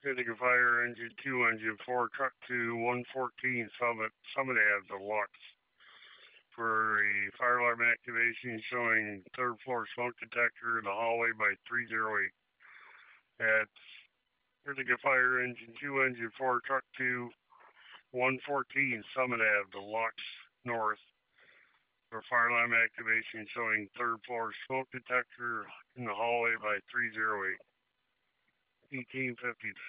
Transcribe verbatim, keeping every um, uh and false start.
Ithaca Fire Engine two, Engine four, Truck two, one fourteen, Summit, Summit Ave Deluxe. For a fire alarm activation showing third floor smoke detector in the hallway by three oh eight. At Ithaca Fire Engine two, Engine four, Truck two, one fourteen, Summit Ave Deluxe North. For fire alarm activation showing third floor smoke detector in the hallway by three oh eight. eighteen fifty.